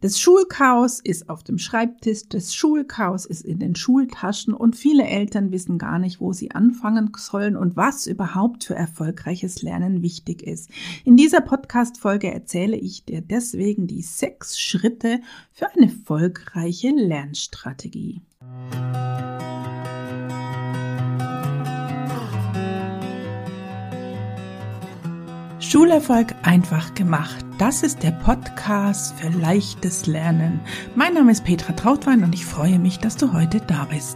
Das Schulchaos ist auf dem Schreibtisch, das Schulchaos ist in den Schultaschen und viele Eltern wissen gar nicht, wo sie anfangen sollen und was überhaupt für erfolgreiches Lernen wichtig ist. In dieser Podcast-Folge erzähle ich dir deswegen die 6 Schritte für eine erfolgreiche Lernstrategie. Schulerfolg einfach gemacht. Das ist der Podcast für leichtes Lernen. Mein Name ist Petra Trautwein und ich freue mich, dass du heute da bist.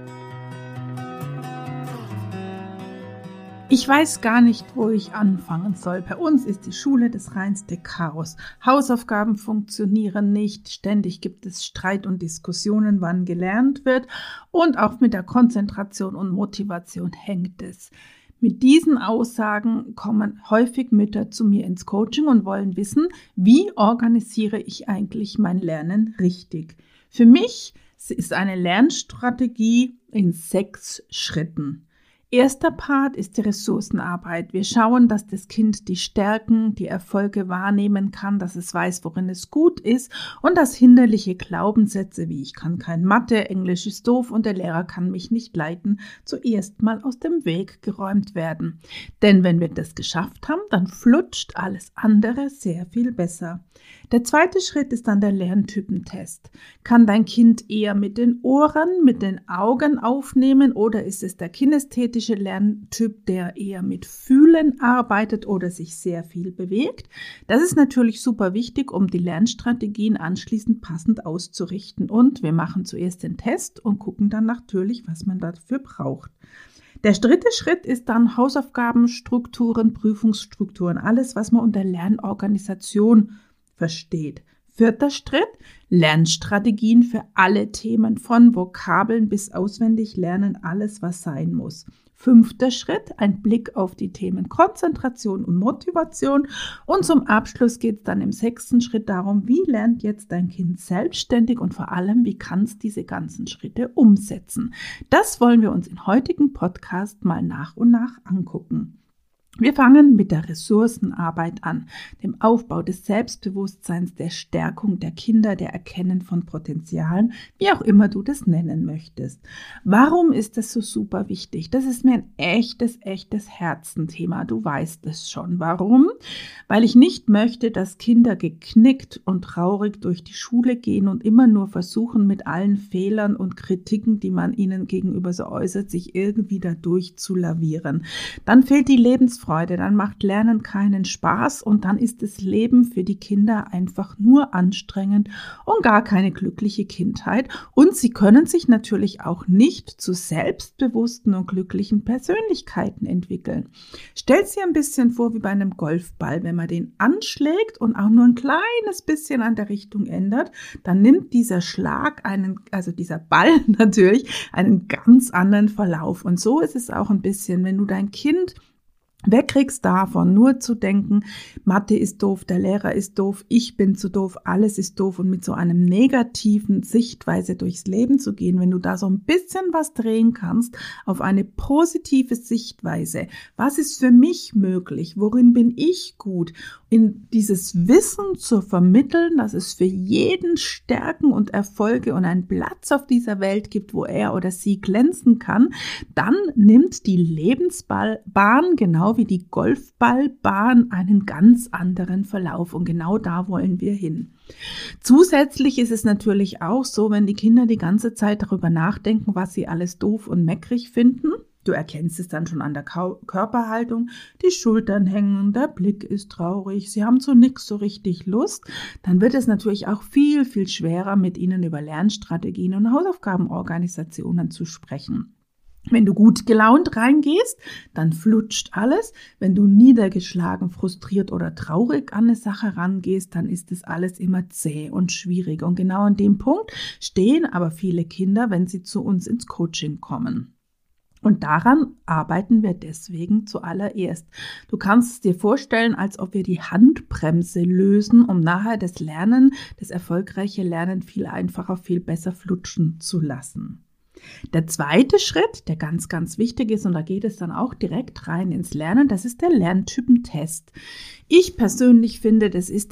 Ich weiß gar nicht, wo ich anfangen soll. Bei uns ist die Schule das reinste Chaos. Hausaufgaben funktionieren nicht. Ständig gibt es Streit und Diskussionen, wann gelernt wird. Und auch mit der Konzentration und Motivation hängt es. Mit diesen Aussagen kommen häufig Mütter zu mir ins Coaching und wollen wissen, wie organisiere ich eigentlich mein Lernen richtig? Für mich ist eine Lernstrategie in 6 Schritten. Erster Part ist die Ressourcenarbeit. Wir schauen, dass das Kind die Stärken, die Erfolge wahrnehmen kann, dass es weiß, worin es gut ist und dass hinderliche Glaubenssätze wie ich kann kein Mathe, Englisch ist doof und der Lehrer kann mich nicht leiten, zuerst mal aus dem Weg geräumt werden. Denn wenn wir das geschafft haben, dann flutscht alles andere sehr viel besser. Der zweite Schritt ist dann der Lerntypentest. Kann dein Kind eher mit den Ohren, mit den Augen aufnehmen oder ist es der kinästhetische Lerntyp, der eher mit Fühlen arbeitet oder sich sehr viel bewegt? Das ist natürlich super wichtig, um die Lernstrategien anschließend passend auszurichten. Und wir machen zuerst den Test und gucken dann natürlich, was man dafür braucht. Der dritte Schritt ist dann Hausaufgabenstrukturen, Prüfungsstrukturen, alles, was man unter Lernorganisation versteht. Vierter Schritt, Lernstrategien für alle Themen, von Vokabeln bis auswendig lernen, alles, was sein muss. 5. Schritt, ein Blick auf die Themen Konzentration und Motivation. Und zum Abschluss geht es dann im 6. Schritt darum, wie lernt jetzt dein Kind selbstständig und vor allem, wie kann es diese ganzen Schritte umsetzen. Das wollen wir uns im heutigen Podcast mal nach und nach angucken. Wir fangen mit der Ressourcenarbeit an, dem Aufbau des Selbstbewusstseins, der Stärkung der Kinder, der Erkennen von Potenzialen, wie auch immer du das nennen möchtest. Warum ist das so super wichtig? Das ist mir ein echtes Herzenthema. Du weißt es schon. Warum? Weil ich nicht möchte, dass Kinder geknickt und traurig durch die Schule gehen und immer nur versuchen, mit allen Fehlern und Kritiken, die man ihnen gegenüber so äußert, sich irgendwie dadurch zu lavieren. Dann fehlt die Lebensfreude. Dann macht Lernen keinen Spaß und dann ist das Leben für die Kinder einfach nur anstrengend und gar keine glückliche Kindheit. Und sie können sich natürlich auch nicht zu selbstbewussten und glücklichen Persönlichkeiten entwickeln. Stellt dir ein bisschen vor wie bei einem Golfball. Wenn man den anschlägt und auch nur ein kleines bisschen an der Richtung ändert, dann nimmt dieser Schlag dieser Ball natürlich einen ganz anderen Verlauf. Und so ist es auch ein bisschen, wenn du dein Kind wegkriegst davon, nur zu denken, Mathe ist doof, der Lehrer ist doof, ich bin zu doof, alles ist doof und mit so einem negativen Sichtweise durchs Leben zu gehen, wenn du da so ein bisschen was drehen kannst auf eine positive Sichtweise. Was ist für mich möglich? Worin bin ich gut? In dieses Wissen zu vermitteln, dass es für jeden Stärken und Erfolge und einen Platz auf dieser Welt gibt, wo er oder sie glänzen kann, dann nimmt die Lebensbahn genau wie die Golfballbahn einen ganz anderen Verlauf und genau da wollen wir hin. Zusätzlich ist es natürlich auch so, wenn die Kinder die ganze Zeit darüber nachdenken, was sie alles doof und meckrig finden. Du erkennst es dann schon an der Körperhaltung, die Schultern hängen, der Blick ist traurig, sie haben zu nichts so richtig Lust. Dann wird es natürlich auch viel schwerer, mit ihnen über Lernstrategien und Hausaufgabenorganisationen zu sprechen. Wenn du gut gelaunt reingehst, dann flutscht alles. Wenn du niedergeschlagen, frustriert oder traurig an eine Sache rangehst, dann ist das alles immer zäh und schwierig. Und genau an dem Punkt stehen aber viele Kinder, wenn sie zu uns ins Coaching kommen. Und daran arbeiten wir deswegen zuallererst. Du kannst es dir vorstellen, als ob wir die Handbremse lösen, um nachher das erfolgreiche Lernen viel einfacher, viel besser flutschen zu lassen. Der zweite Schritt, der ganz wichtig ist, und da geht es dann auch direkt rein ins Lernen, das ist der Lerntypentest. Ich persönlich finde, das ist die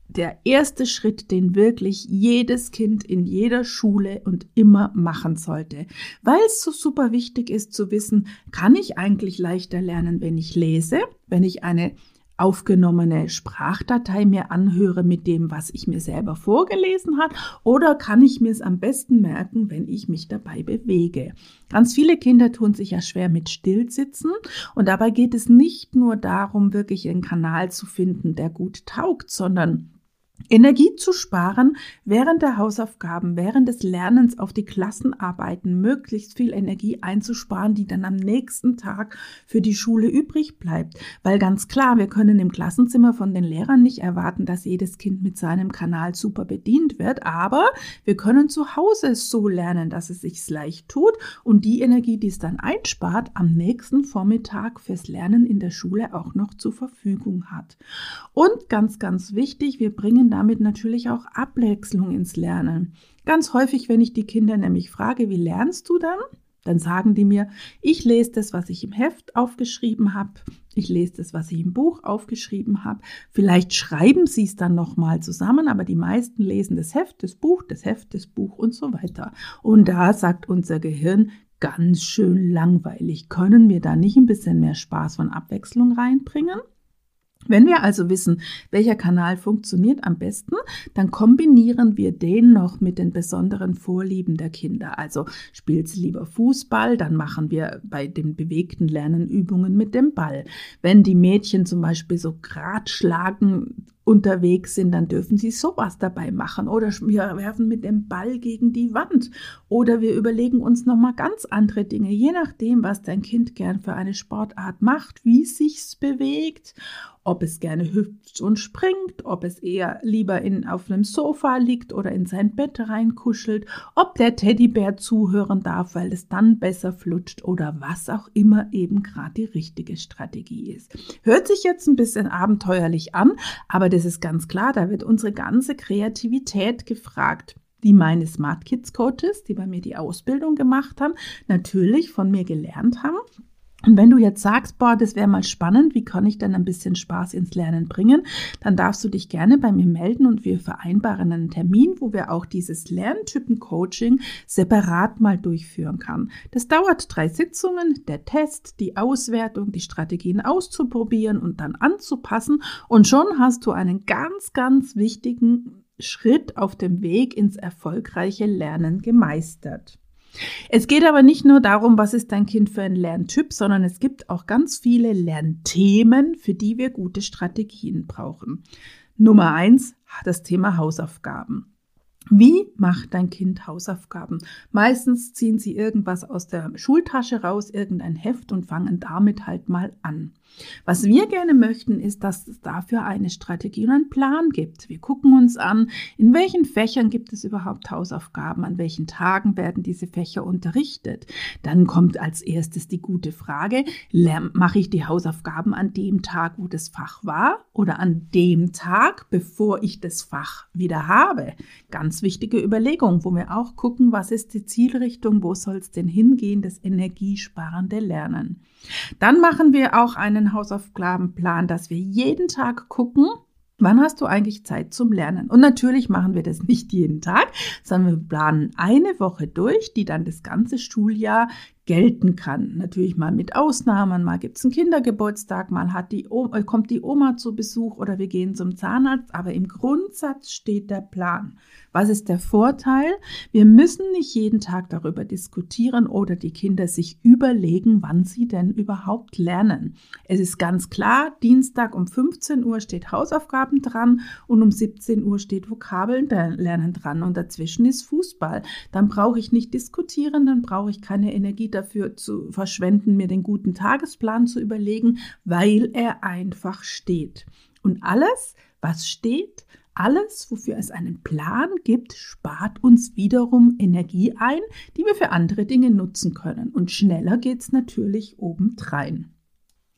der erste Schritt, den wirklich jedes Kind in jeder Schule und immer machen sollte. Weil es so super wichtig ist zu wissen, kann ich eigentlich leichter lernen, wenn ich lese, wenn ich eine aufgenommene Sprachdatei mir anhöre mit dem, was ich mir selber vorgelesen habe, oder kann ich mir es am besten merken, wenn ich mich dabei bewege. Ganz viele Kinder tun sich ja schwer mit Stillsitzen und dabei geht es nicht nur darum, wirklich einen Kanal zu finden, der gut taugt, sondern Energie zu sparen während der Hausaufgaben, während des Lernens auf die Klassenarbeiten, möglichst viel Energie einzusparen, die dann am nächsten Tag für die Schule übrig bleibt. Weil ganz klar, wir können im Klassenzimmer von den Lehrern nicht erwarten, dass jedes Kind mit seinem Kanal super bedient wird, aber wir können zu Hause so lernen, dass es sich leicht tut und die Energie, die es dann einspart, am nächsten Vormittag fürs Lernen in der Schule auch noch zur Verfügung hat. Und ganz, ganz wichtig, wir bringen damit natürlich auch Abwechslung ins Lernen. Ganz häufig, wenn ich die Kinder nämlich frage, wie lernst du dann sagen die mir, ich lese das, was ich im Heft aufgeschrieben habe, ich lese das, was ich im Buch aufgeschrieben habe. Vielleicht schreiben sie es dann nochmal zusammen, aber die meisten lesen das Heft, das Buch, das Heft, das Buch und so weiter. Und da sagt unser Gehirn, ganz schön langweilig. Können wir da nicht ein bisschen mehr Spaß und Abwechslung reinbringen? Wenn wir also wissen, welcher Kanal funktioniert am besten, dann kombinieren wir den noch mit den besonderen Vorlieben der Kinder. Also spielt sie lieber Fußball, dann machen wir bei den bewegten Lernen Übungen mit dem Ball. Wenn die Mädchen zum Beispiel so Gratschlagen unterwegs sind, dann dürfen sie sowas dabei machen oder wir werfen mit dem Ball gegen die Wand oder wir überlegen uns nochmal ganz andere Dinge, je nachdem, was dein Kind gern für eine Sportart macht, wie sich's bewegt, ob es gerne hüpft und springt, ob es eher lieber auf einem Sofa liegt oder in sein Bett reinkuschelt, ob der Teddybär zuhören darf, weil es dann besser flutscht oder was auch immer eben gerade die richtige Strategie ist. Hört sich jetzt ein bisschen abenteuerlich an, aber das ist ganz klar, da wird unsere ganze Kreativität gefragt. Die meine Smart Kids Coaches, die bei mir die Ausbildung gemacht haben, natürlich von mir gelernt haben. Und wenn du jetzt sagst, boah, das wäre mal spannend, wie kann ich denn ein bisschen Spaß ins Lernen bringen, dann darfst du dich gerne bei mir melden und wir vereinbaren einen Termin, wo wir auch dieses Lerntypen-Coaching separat mal durchführen kann. Das dauert 3 Sitzungen, der Test, die Auswertung, die Strategien auszuprobieren und dann anzupassen und schon hast du einen ganz, ganz wichtigen Schritt auf dem Weg ins erfolgreiche Lernen gemeistert. Es geht aber nicht nur darum, was ist dein Kind für ein Lerntyp, sondern es gibt auch ganz viele Lernthemen, für die wir gute Strategien brauchen. Nummer 1, das Thema Hausaufgaben. Wie macht dein Kind Hausaufgaben? Meistens ziehen sie irgendwas aus der Schultasche raus, irgendein Heft und fangen damit halt mal an. Was wir gerne möchten, ist, dass es dafür eine Strategie und einen Plan gibt. Wir gucken uns an, in welchen Fächern gibt es überhaupt Hausaufgaben, an welchen Tagen werden diese Fächer unterrichtet. Dann kommt als erstes die gute Frage, mache ich die Hausaufgaben an dem Tag, wo das Fach war oder an dem Tag, bevor ich das Fach wieder habe? Ganz wichtige Überlegung, wo wir auch gucken, was ist die Zielrichtung, wo soll es denn hingehen, das energiesparende Lernen. Dann machen wir auch einen Hausaufgabenplan, dass wir jeden Tag gucken, wann hast du eigentlich Zeit zum Lernen? Und natürlich machen wir das nicht jeden Tag, sondern wir planen eine Woche durch, die dann das ganze Schuljahr gelten kann. Natürlich mal mit Ausnahmen, mal gibt es einen Kindergeburtstag, mal kommt die Oma zu Besuch oder wir gehen zum Zahnarzt, aber im Grundsatz steht der Plan. Was ist der Vorteil? Wir müssen nicht jeden Tag darüber diskutieren oder die Kinder sich überlegen, wann sie denn überhaupt lernen. Es ist ganz klar, Dienstag um 15 Uhr steht Hausaufgaben dran und um 17 Uhr steht Vokabeln lernen dran und dazwischen ist Fußball. Dann brauche ich nicht diskutieren, dann brauche ich keine Energie dafür zu verschwenden, mir den guten Tagesplan zu überlegen, weil er einfach steht. Und alles, was steht, alles, wofür es einen Plan gibt, spart uns wiederum Energie ein, die wir für andere Dinge nutzen können. Und schneller geht es natürlich obendrein.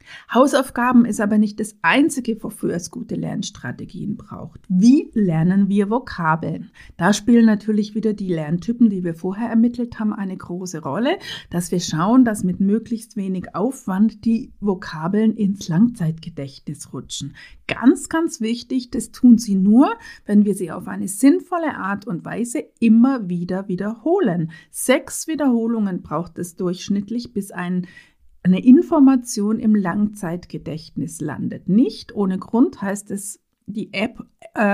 Hausaufgaben ist aber nicht das Einzige, wofür es gute Lernstrategien braucht. Wie lernen wir Vokabeln? Da spielen natürlich wieder die Lerntypen, die wir vorher ermittelt haben, eine große Rolle, dass wir schauen, dass mit möglichst wenig Aufwand die Vokabeln ins Langzeitgedächtnis rutschen. Ganz, ganz wichtig, das tun sie nur, wenn wir sie auf eine sinnvolle Art und Weise immer wieder wiederholen. 6 Wiederholungen braucht es durchschnittlich, bis eine Information im Langzeitgedächtnis landet. Nicht ohne Grund heißt es die App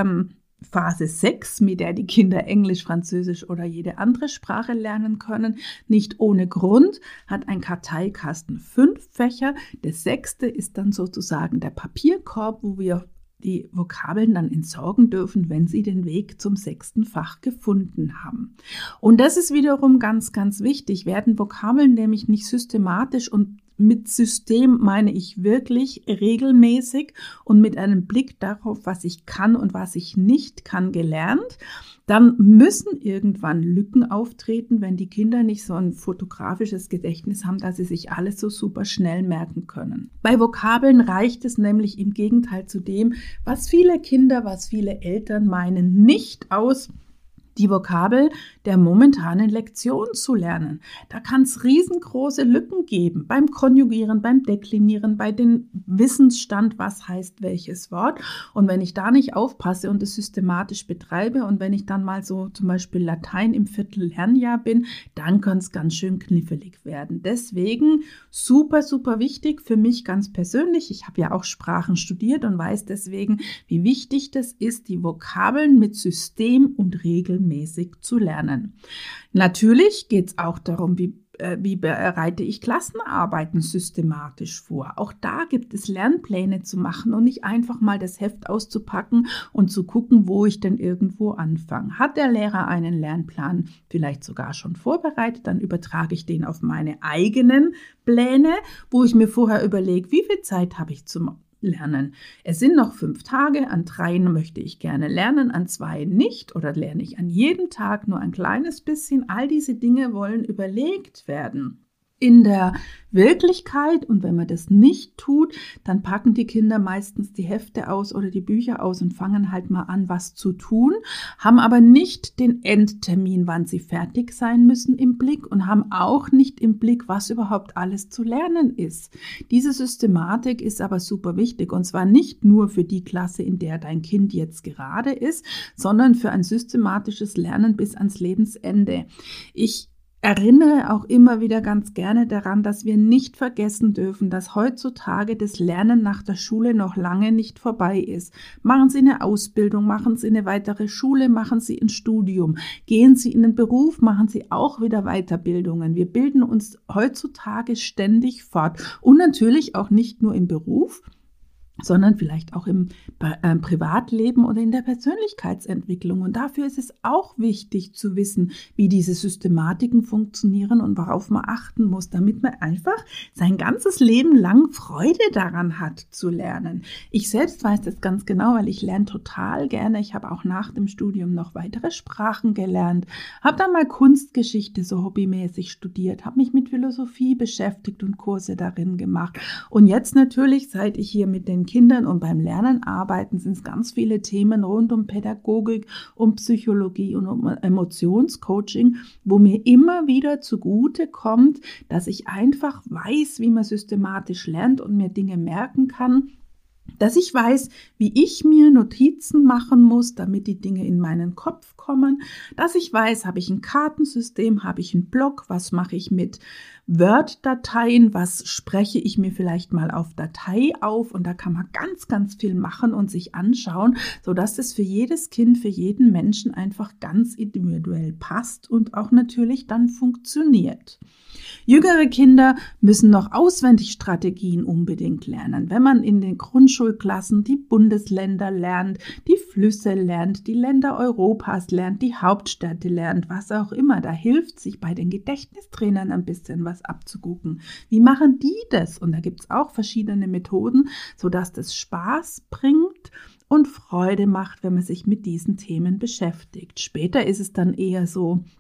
Phase 6, mit der die Kinder Englisch, Französisch oder jede andere Sprache lernen können. Nicht ohne Grund hat ein Karteikasten 5 Fächer. Der 6. ist dann sozusagen der Papierkorb, wo wir die Vokabeln dann entsorgen dürfen, wenn sie den Weg zum 6. Fach gefunden haben. Und das ist wiederum ganz, ganz wichtig. Werden Vokabeln nämlich nicht systematisch, und mit System meine ich wirklich regelmäßig und mit einem Blick darauf, was ich kann und was ich nicht kann, gelernt, dann müssen irgendwann Lücken auftreten, wenn die Kinder nicht so ein fotografisches Gedächtnis haben, dass sie sich alles so super schnell merken können. Bei Vokabeln reicht es nämlich im Gegenteil zu dem, was viele Kinder, was viele Eltern meinen, nicht aus, die Vokabel der momentanen Lektion zu lernen. Da kann es riesengroße Lücken geben beim Konjugieren, beim Deklinieren, bei dem Wissensstand, was heißt welches Wort. Und wenn ich da nicht aufpasse und es systematisch betreibe und wenn ich dann mal so zum Beispiel Latein im Viertel-Lernjahr bin, dann kann es ganz schön knifflig werden. Deswegen super, super wichtig für mich ganz persönlich. Ich habe ja auch Sprachen studiert und weiß deswegen, wie wichtig das ist, die Vokabeln mit System und Regeln zu lernen. Natürlich geht es auch darum, wie bereite ich Klassenarbeiten systematisch vor. Auch da gibt es Lernpläne zu machen und nicht einfach mal das Heft auszupacken und zu gucken, wo ich denn irgendwo anfange. Hat der Lehrer einen Lernplan vielleicht sogar schon vorbereitet, dann übertrage ich den auf meine eigenen Pläne, wo ich mir vorher überlege, wie viel Zeit habe ich zum Lernen. Es sind noch 5 Tage, an 3 möchte ich gerne lernen, an 2 nicht oder lerne ich an jedem Tag nur ein kleines bisschen. All diese Dinge wollen überlegt werden. In der Wirklichkeit, und wenn man das nicht tut, dann packen die Kinder meistens die Hefte aus oder die Bücher aus und fangen halt mal an, was zu tun, haben aber nicht den Endtermin, wann sie fertig sein müssen, im Blick und haben auch nicht im Blick, was überhaupt alles zu lernen ist. Diese Systematik ist aber super wichtig, und zwar nicht nur für die Klasse, in der dein Kind jetzt gerade ist, sondern für ein systematisches Lernen bis ans Lebensende. Ich erinnere auch immer wieder ganz gerne daran, dass wir nicht vergessen dürfen, dass heutzutage das Lernen nach der Schule noch lange nicht vorbei ist. Machen Sie eine Ausbildung, machen Sie eine weitere Schule, machen Sie ein Studium, gehen Sie in den Beruf, machen Sie auch wieder Weiterbildungen. Wir bilden uns heutzutage ständig fort und natürlich auch nicht nur im Beruf, sondern vielleicht auch im Privatleben oder in der Persönlichkeitsentwicklung. Und dafür ist es auch wichtig zu wissen, wie diese Systematiken funktionieren und worauf man achten muss, damit man einfach sein ganzes Leben lang Freude daran hat zu lernen. Ich selbst weiß das ganz genau, weil ich lerne total gerne. Ich habe auch nach dem Studium noch weitere Sprachen gelernt, habe dann mal Kunstgeschichte so hobbymäßig studiert, habe mich mit Philosophie beschäftigt und Kurse darin gemacht. Und jetzt natürlich, seit ich hier mit den Kindern und beim Lernen arbeiten, sind es ganz viele Themen rund um Pädagogik, um Psychologie und um Emotionscoaching, wo mir immer wieder zugute kommt, dass ich einfach weiß, wie man systematisch lernt und mir Dinge merken kann, dass ich weiß, wie ich mir Notizen machen muss, damit die Dinge in meinen Kopf kommen, dass ich weiß, habe ich ein Kartensystem, habe ich einen Blog, was mache ich mit Word-Dateien, was spreche ich mir vielleicht mal auf Datei auf, und da kann man ganz, ganz viel machen und sich anschauen, sodass es für jedes Kind, für jeden Menschen einfach ganz individuell passt und auch natürlich dann funktioniert. Jüngere Kinder müssen noch Auswendigstrategien unbedingt lernen. Wenn man in den Grundschulklassen die Bundesländer lernt, die Flüsse lernt, die Länder Europas lernt, die Hauptstädte lernt, was auch immer, da hilft sich bei den Gedächtnistrainern ein bisschen was abzugucken. Wie machen die das? Und da gibt es auch verschiedene Methoden, sodass das Spaß bringt und Freude macht, wenn man sich mit diesen Themen beschäftigt. Später ist es dann eher so,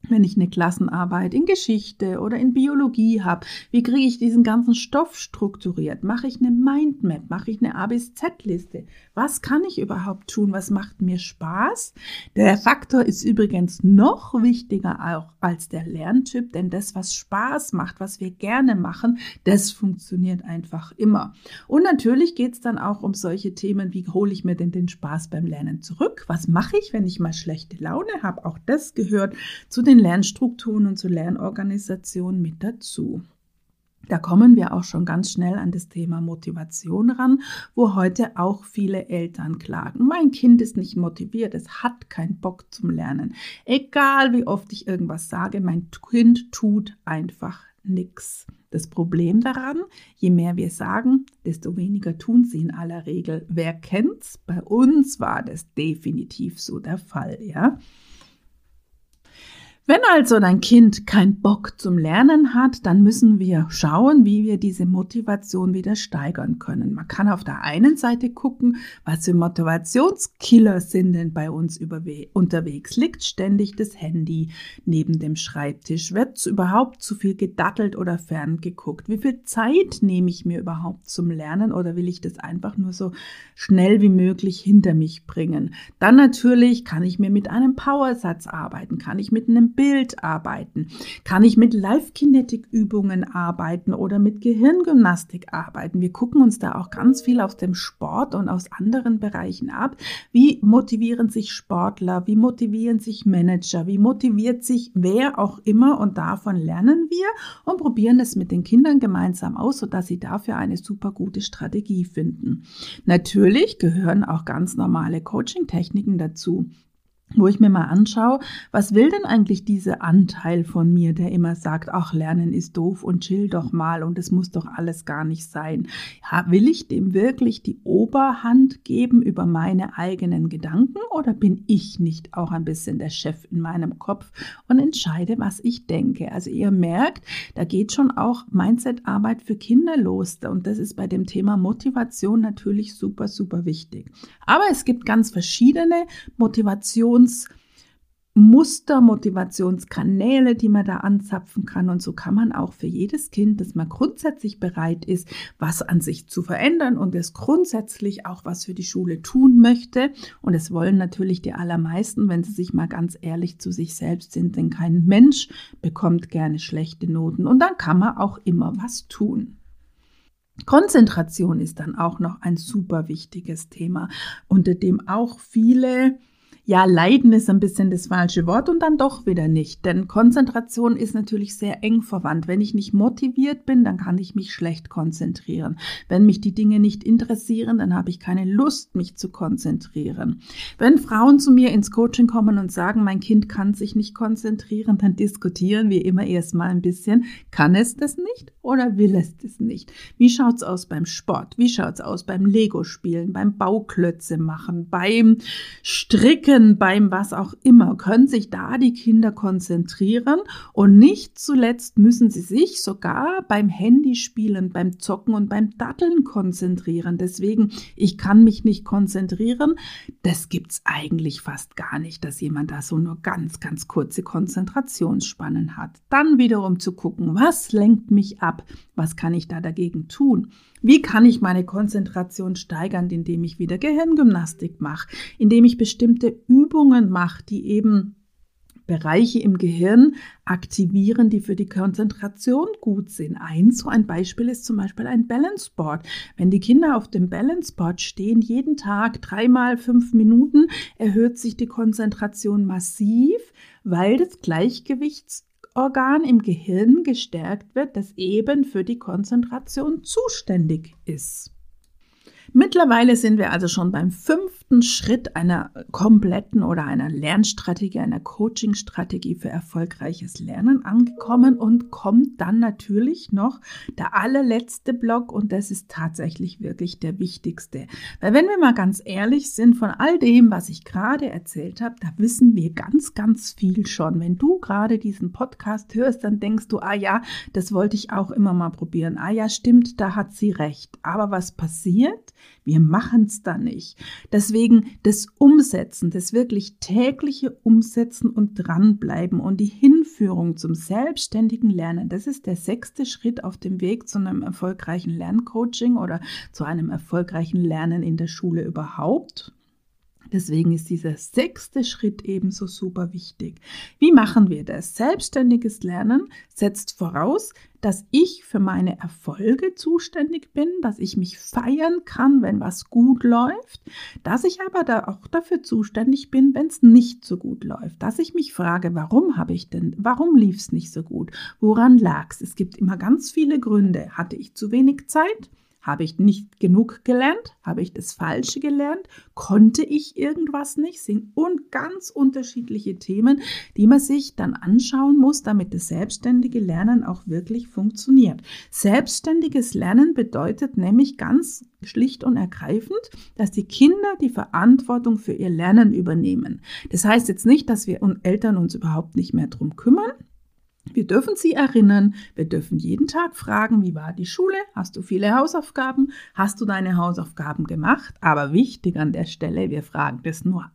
Wenn ich eine Klassenarbeit in Geschichte oder in Biologie habe, wie kriege ich diesen ganzen Stoff strukturiert? Mache ich eine Mindmap? Mache ich eine A-bis-Z-Liste? Was kann ich überhaupt tun? Was macht mir Spaß? Der Faktor ist übrigens noch wichtiger auch als der Lerntyp, denn das, was Spaß macht, was wir gerne machen, das funktioniert einfach immer. Und natürlich geht es dann auch um solche Themen, wie hole ich mir denn den Spaß beim Lernen zurück? Was mache ich, wenn ich mal schlechte Laune habe? Auch das gehört zu den Lernstrukturen und zur Lernorganisation mit dazu. Da kommen wir auch schon ganz schnell an das Thema Motivation ran, wo heute auch viele Eltern klagen. Mein Kind ist nicht motiviert, es hat keinen Bock zum Lernen. Egal wie oft ich irgendwas sage, mein Kind tut einfach nichts. Das Problem daran, je mehr wir sagen, desto weniger tun sie in aller Regel. Wer kennt's? Bei uns war das definitiv so der Fall, ja. Wenn also dein Kind keinen Bock zum Lernen hat, dann müssen wir schauen, wie wir diese Motivation wieder steigern können. Man kann auf der einen Seite gucken, was für Motivationskiller sind denn bei uns unterwegs. Liegt ständig das Handy neben dem Schreibtisch? Wird überhaupt zu viel gedattelt oder ferngeguckt? Wie viel Zeit nehme ich mir überhaupt zum Lernen oder will ich das einfach nur so schnell wie möglich hinter mich bringen? Dann natürlich kann ich mir mit einem Powersatz arbeiten, kann ich mit einem Bild arbeiten? Kann ich mit Live-Kinetik-Übungen arbeiten oder mit Gehirngymnastik arbeiten? Wir gucken uns da auch ganz viel aus dem Sport und aus anderen Bereichen ab. Wie motivieren sich Sportler? Wie motivieren sich Manager? Wie motiviert sich wer auch immer? Und davon lernen wir und probieren es mit den Kindern gemeinsam aus, sodass sie dafür eine super gute Strategie finden. Natürlich gehören auch ganz normale Coaching-Techniken dazu, wo ich mir mal anschaue, was will denn eigentlich dieser Anteil von mir, der immer sagt, ach, Lernen ist doof und chill doch mal und es muss doch alles gar nicht sein. Ja, will ich dem wirklich die Oberhand geben über meine eigenen Gedanken oder bin ich nicht auch ein bisschen der Chef in meinem Kopf und entscheide, was ich denke? Also ihr merkt, da geht schon auch Mindset-Arbeit für Kinder los und das ist bei dem Thema Motivation natürlich super, super wichtig. Aber es gibt ganz verschiedene Motivationsmuster, Motivationskanäle, die man da anzapfen kann. Und so kann man auch für jedes Kind, das mal grundsätzlich bereit ist, was an sich zu verändern und es grundsätzlich auch was für die Schule tun möchte. Und es wollen natürlich die allermeisten, wenn sie sich mal ganz ehrlich zu sich selbst sind, denn kein Mensch bekommt gerne schlechte Noten. Und dann kann man auch immer was tun. Konzentration ist dann auch noch ein super wichtiges Thema, unter dem auch viele leiden ist ein bisschen das falsche Wort und dann doch wieder nicht, denn Konzentration ist natürlich sehr eng verwandt. Wenn ich nicht motiviert bin, dann kann ich mich schlecht konzentrieren. Wenn mich die Dinge nicht interessieren, dann habe ich keine Lust, mich zu konzentrieren. Wenn Frauen zu mir ins Coaching kommen und sagen, mein Kind kann sich nicht konzentrieren, dann diskutieren wir immer erstmal ein bisschen, kann es das nicht oder will es das nicht? Wie schaut es aus beim Sport? Wie schaut es aus beim Lego-Spielen, beim Bauklötze machen, beim Stricken, beim was auch immer, können sich da die Kinder konzentrieren und nicht zuletzt müssen sie sich sogar beim Handyspielen, beim Zocken und beim Datteln konzentrieren. Deswegen, ich kann mich nicht konzentrieren, das gibt's eigentlich fast gar nicht, dass jemand da so nur ganz, ganz kurze Konzentrationsspannen hat. Dann wiederum zu gucken, was lenkt mich ab, was kann ich da dagegen tun? Wie kann ich meine Konzentration steigern, indem ich wieder Gehirngymnastik mache, indem ich bestimmte Übungen mache, die eben Bereiche im Gehirn aktivieren, die für die Konzentration gut sind. So ein Beispiel ist zum Beispiel ein Balance Board. Wenn die Kinder auf dem Balance Board stehen, jeden Tag 3 x 5 Minuten, erhöht sich die Konzentration massiv, weil das Gleichgewichtsorgan im Gehirn gestärkt wird, das eben für die Konzentration zuständig ist. Mittlerweile sind wir also schon beim 5. Schritt einer kompletten oder einer Lernstrategie, einer Coaching-Strategie für erfolgreiches Lernen angekommen und kommt dann natürlich noch der allerletzte Block und das ist tatsächlich wirklich der wichtigste. Weil wenn wir mal ganz ehrlich sind, von all dem, was ich gerade erzählt habe, da wissen wir ganz, ganz viel schon. Wenn du gerade diesen Podcast hörst, dann denkst du, das wollte ich auch immer mal probieren. Stimmt, da hat sie recht. Aber was passiert? Wir machen es da nicht. Deswegen das Umsetzen, das wirklich tägliche Umsetzen und dranbleiben und die Hinweise Einführung zum selbstständigen Lernen, das ist der 6. Schritt auf dem Weg zu einem erfolgreichen Lerncoaching oder zu einem erfolgreichen Lernen in der Schule überhaupt. Deswegen ist dieser 6. Schritt ebenso super wichtig. Wie machen wir das? Selbstständiges Lernen setzt voraus, dass ich für meine Erfolge zuständig bin, dass ich mich feiern kann, wenn was gut läuft, dass ich aber auch dafür zuständig bin, wenn es nicht so gut läuft, dass ich mich frage, warum lief es nicht so gut? Woran lag es? Es gibt immer ganz viele Gründe. Hatte ich zu wenig Zeit? Habe ich nicht genug gelernt? Habe ich das Falsche gelernt? Konnte ich irgendwas nicht? Das sind ganz unterschiedliche Themen, die man sich dann anschauen muss, damit das selbstständige Lernen auch wirklich funktioniert. Selbstständiges Lernen bedeutet nämlich ganz schlicht und ergreifend, dass die Kinder die Verantwortung für ihr Lernen übernehmen. Das heißt jetzt nicht, dass wir Eltern uns überhaupt nicht mehr drum kümmern. Wir dürfen sie erinnern, wir dürfen jeden Tag fragen, wie war die Schule? Hast du viele Hausaufgaben? Hast du deine Hausaufgaben gemacht? Aber wichtig an der Stelle, wir fragen das nur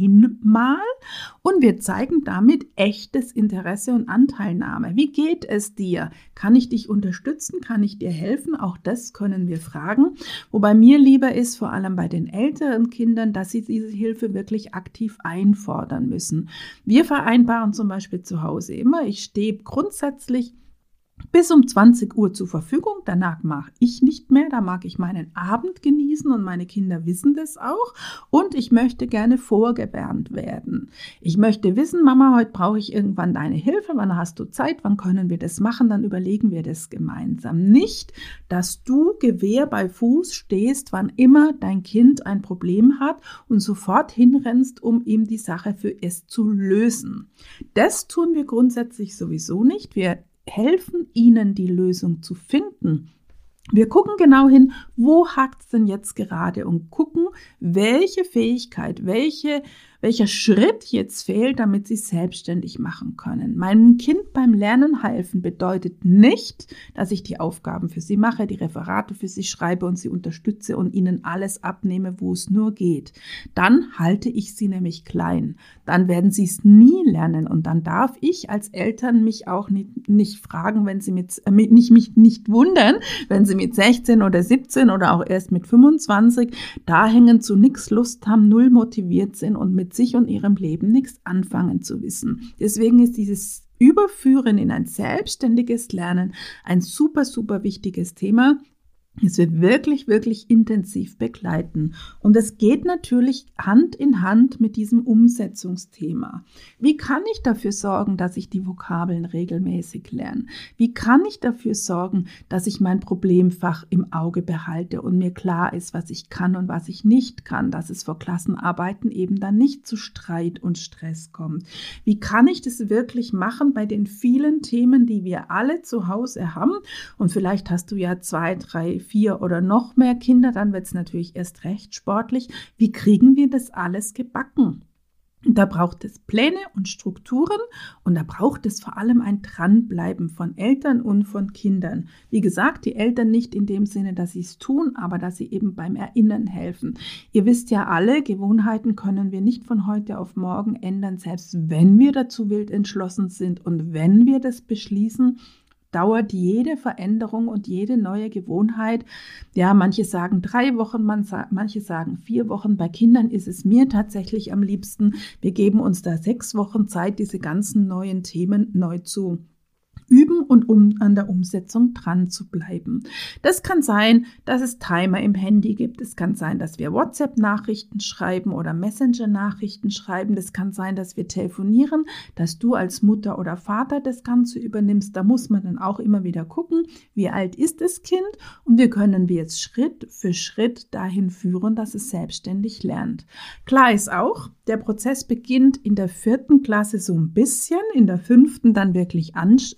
einmal und wir zeigen damit echtes Interesse und Anteilnahme. Wie geht es dir? Kann ich dich unterstützen? Kann ich dir helfen? Auch das können wir fragen. Wobei mir lieber ist, vor allem bei den älteren Kindern, dass sie diese Hilfe wirklich aktiv einfordern müssen. Wir vereinbaren zum Beispiel zu Hause immer, ich stehe grundsätzlich bis um 20 Uhr zur Verfügung. Danach mache ich nicht mehr. Da mag ich meinen Abend genießen und meine Kinder wissen das auch. Und ich möchte gerne vorgewärmt werden. Ich möchte wissen, Mama, heute brauche ich irgendwann deine Hilfe. Wann hast du Zeit? Wann können wir das machen? Dann überlegen wir das gemeinsam. Nicht, dass du Gewehr bei Fuß stehst, wann immer dein Kind ein Problem hat und sofort hinrennst, um ihm die Sache für es zu lösen. Das tun wir grundsätzlich sowieso nicht. Wir helfen ihnen, die Lösung zu finden. Wir gucken genau hin, wo hakt es denn jetzt gerade und gucken, welche Fähigkeit, welcher Schritt jetzt fehlt, damit sie es selbstständig machen können. Meinem Kind beim Lernen helfen bedeutet nicht, dass ich die Aufgaben für sie mache, die Referate für sie schreibe und sie unterstütze und ihnen alles abnehme, wo es nur geht. Dann halte ich sie nämlich klein. Dann werden sie es nie lernen und dann darf ich als Eltern mich auch nicht fragen, wenn sie mich nicht wundern, wenn sie mit 16 oder 17 oder auch erst mit 25 da hängen, zu nichts Lust haben, null motiviert sind und mit sich und ihrem Leben nichts anfangen zu wissen. Deswegen ist dieses Überführen in ein selbstständiges Lernen ein super, super wichtiges Thema, das wir wirklich, wirklich intensiv begleiten. Und es geht natürlich Hand in Hand mit diesem Umsetzungsthema. Wie kann ich dafür sorgen, dass ich die Vokabeln regelmäßig lerne? Wie kann ich dafür sorgen, dass ich mein Problemfach im Auge behalte und mir klar ist, was ich kann und was ich nicht kann, dass es vor Klassenarbeiten eben dann nicht zu Streit und Stress kommt? Wie kann ich das wirklich machen bei den vielen Themen, die wir alle zu Hause haben? Und vielleicht hast du ja 2, 3, 4 oder noch mehr Kinder, dann wird es natürlich erst recht sportlich. Wie kriegen wir das alles gebacken? Da braucht es Pläne und Strukturen und da braucht es vor allem ein Dranbleiben von Eltern und von Kindern. Wie gesagt, die Eltern nicht in dem Sinne, dass sie es tun, aber dass sie eben beim Erinnern helfen. Ihr wisst ja alle, Gewohnheiten können wir nicht von heute auf morgen ändern, selbst wenn wir dazu wild entschlossen sind und wenn wir das beschließen, dauert jede Veränderung und jede neue Gewohnheit. Ja, manche sagen 3 Wochen, manche sagen 4 Wochen. Bei Kindern ist es mir tatsächlich am liebsten. Wir geben uns da 6 Wochen Zeit, diese ganzen neuen Themen neu zu üben und an der Umsetzung dran zu bleiben. Das kann sein, dass es Timer im Handy gibt. Es kann sein, dass wir WhatsApp-Nachrichten schreiben oder Messenger-Nachrichten schreiben. Das kann sein, dass wir telefonieren, dass du als Mutter oder Vater das Ganze übernimmst. Da muss man dann auch immer wieder gucken, wie alt ist das Kind und wie können wir jetzt Schritt für Schritt dahin führen, dass es selbstständig lernt. Klar ist auch, der Prozess beginnt in der 4. Klasse so ein bisschen, in der 5. dann wirklich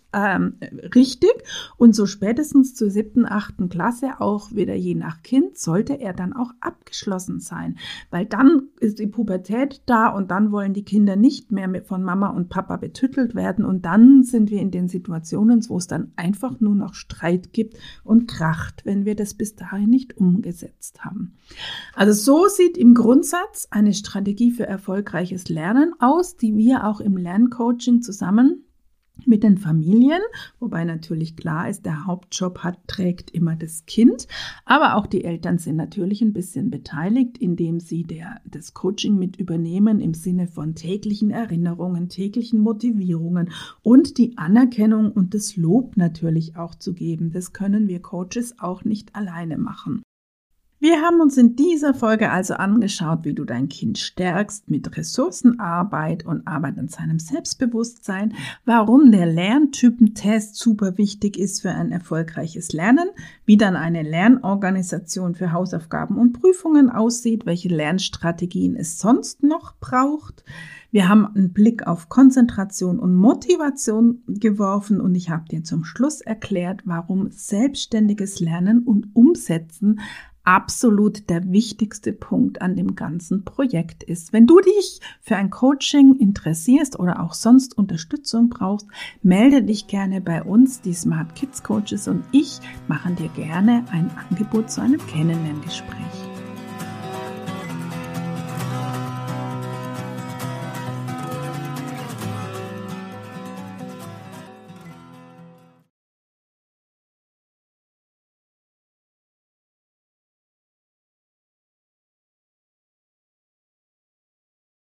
richtig und so spätestens zur 7., 8. Klasse auch wieder je nach Kind sollte er dann auch abgeschlossen sein, weil dann ist die Pubertät da und dann wollen die Kinder nicht mehr von Mama und Papa betüttelt werden und dann sind wir in den Situationen, wo es dann einfach nur noch Streit gibt und kracht, wenn wir das bis dahin nicht umgesetzt haben. Also so sieht im Grundsatz eine Strategie für erfolgreiches Lernen aus, die wir auch im Lerncoaching zusammen mit den Familien, wobei natürlich klar ist, der Hauptjob trägt immer das Kind, aber auch die Eltern sind natürlich ein bisschen beteiligt, indem sie das Coaching mit übernehmen im Sinne von täglichen Erinnerungen, täglichen Motivierungen und die Anerkennung und das Lob natürlich auch zu geben. Das können wir Coaches auch nicht alleine machen. Wir haben uns in dieser Folge also angeschaut, wie du dein Kind stärkst mit Ressourcenarbeit und Arbeit an seinem Selbstbewusstsein, warum der Lerntypentest super wichtig ist für ein erfolgreiches Lernen, wie dann eine Lernorganisation für Hausaufgaben und Prüfungen aussieht, welche Lernstrategien es sonst noch braucht. Wir haben einen Blick auf Konzentration und Motivation geworfen und ich habe dir zum Schluss erklärt, warum selbstständiges Lernen und Umsetzen absolut der wichtigste Punkt an dem ganzen Projekt ist. Wenn du dich für ein Coaching interessierst oder auch sonst Unterstützung brauchst, melde dich gerne bei uns, die Smart Kids Coaches, und ich machen dir gerne ein Angebot zu einem Kennenlerngespräch.